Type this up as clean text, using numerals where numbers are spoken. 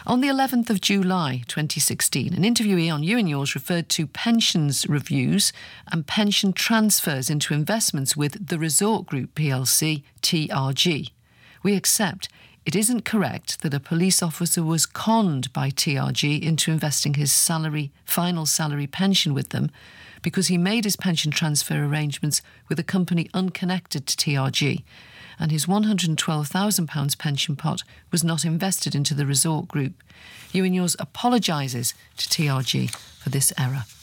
On the 11th of July 2016, an interviewee on You and Yours referred to pensions reviews and pension transfers into investments with the Resort Group plc, TRG. We accept it isn't correct that a police officer was conned by TRG into investing his final salary pension with them because he made his pension transfer arrangements with a company unconnected to TRG, and his £112,000 pension pot was not invested into the Resort Group. You and Yours apologises to TRG for this error.